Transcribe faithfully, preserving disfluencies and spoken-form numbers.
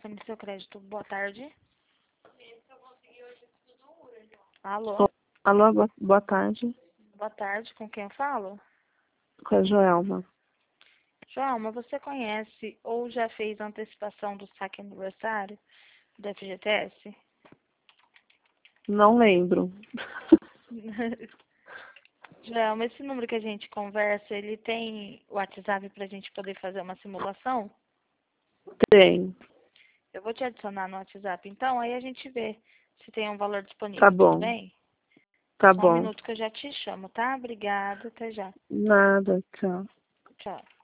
telefone do seu crédito. Boa tarde. Alô? Ô, Alô, boa, boa tarde. Boa tarde, com quem eu falo? Com a Joelma. Joelma, você conhece ou já fez antecipação do saque aniversário do F G T S? Não lembro. Joelma, esse número que a gente conversa, ele tem WhatsApp pra gente poder fazer uma simulação? Tem. Eu vou te adicionar no WhatsApp, então, aí a gente vê se tem um valor disponível, Tá tudo bom. bem? Tá Só um bom. minuto que eu já te chamo, tá? Obrigada, até já. Nada, tchau. Tchau.